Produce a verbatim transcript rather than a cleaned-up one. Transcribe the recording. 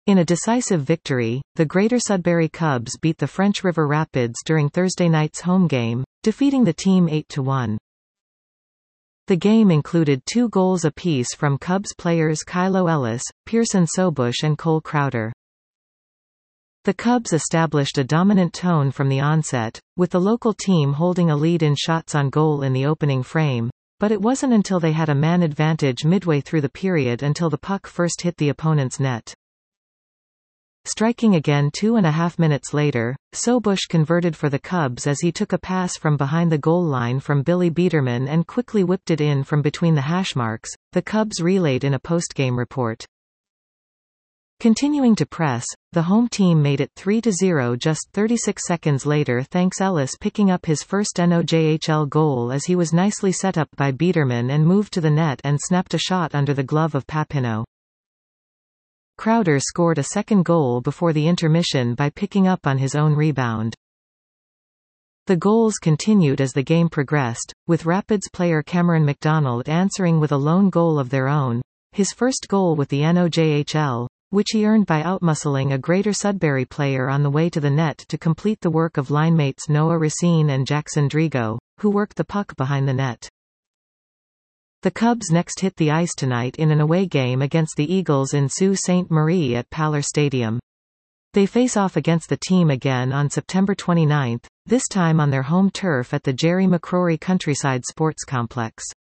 In a decisive victory, the Greater Sudbury Cubs beat the French River Rapids during Thursday night's home game, defeating the team eight to one. The game included two goals apiece from Cubs players Kylo Ellis, Pearson Sobush and Cole Crowder. The Cubs established a dominant tone from the onset, with the local team holding a lead in shots on goal in the opening frame, but it wasn't until they had a man advantage midway through the period until the puck first hit the opponent's net. Striking again two and a half minutes later, Sobush converted for the Cubs as he took a pass from behind the goal line from Billy Biederman and quickly whipped it in from between the hash marks, the Cubs relayed in a post-game report. Continuing to press, the home team made it three to zero just thirty-six seconds later thanks Ellis picking up his first N O J H L goal as he was nicely set up by Biederman and moved to the net and snapped a shot under the glove of Papineau. Crowder scored a second goal before the intermission by picking up on his own rebound. The goals continued as the game progressed, with Rapids player Cameron McDonald answering with a lone goal of their own, his first goal with the N O J H L, which he earned by outmuscling a Greater Sudbury player on the way to the net to complete the work of linemates Noah Racine and Jackson Drigo, who worked the puck behind the net. The Cubs next hit the ice tonight in an away game against the Eagles in Sault Ste. Marie at Paller Stadium. They face off against the team again on September twenty-ninth, this time on their home turf at the Jerry McCrory Countryside Sports Complex.